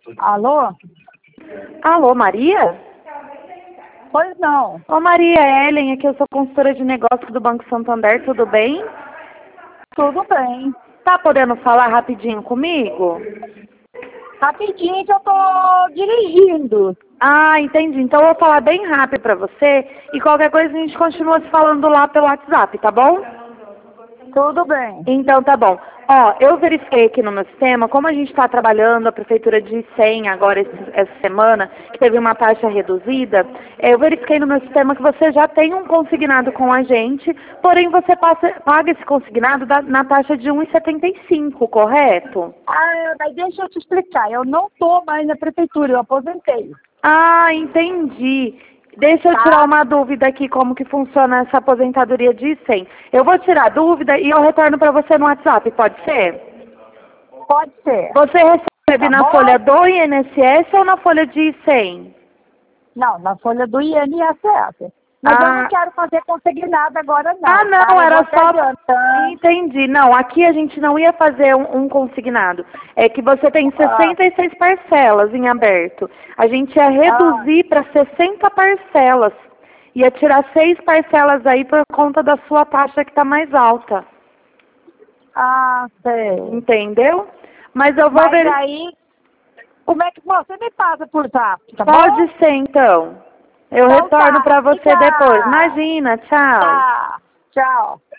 Alô? Alô, Maria? Pois não. Ô, Maria Ellen, aqui eu sou consultora de negócios do Banco Santander, tudo bem? Tudo bem. Tá podendo falar rapidinho comigo? Rapidinho que eu tô dirigindo. Ah, entendi. Então eu vou falar bem rápido pra você e qualquer coisa a gente continua se falando lá pelo WhatsApp, tá bom? Tudo bem. Então tá bom. Ó, eu verifiquei aqui no meu sistema, como a gente está trabalhando a Prefeitura de Icém agora essa semana, que teve uma taxa reduzida, eu verifiquei no meu sistema que você já tem um consignado com a gente, porém você paga esse consignado na taxa de 1,75, correto? Mas deixa eu te explicar. Eu não tô mais na prefeitura, eu aposentei. Ah, entendi. Deixa eu tirar uma dúvida aqui, como que funciona essa aposentadoria de 100. Eu vou tirar a dúvida e eu retorno para você no WhatsApp, pode ser? Pode ser. Você recebe Tá na bom? folha do INSS ou na folha de 100? Não, na folha do INSS. Mas eu não quero fazer consignado agora, não. Ah, não, tá? Eu era vou até só... adiantando. Entendi. Não, aqui a gente não ia fazer um consignado. É que você tem 66 parcelas em aberto. A gente ia reduzir para 60 parcelas. Ia tirar 6 parcelas aí por conta da sua taxa que está mais alta. Sei. Entendeu? Mas eu vou Mas ver... aí, como é que você me passa por zap, tá bom? Pode ser, então. Eu Então retorno tá. para você depois. Imagina, tchau. Tá. Tchau.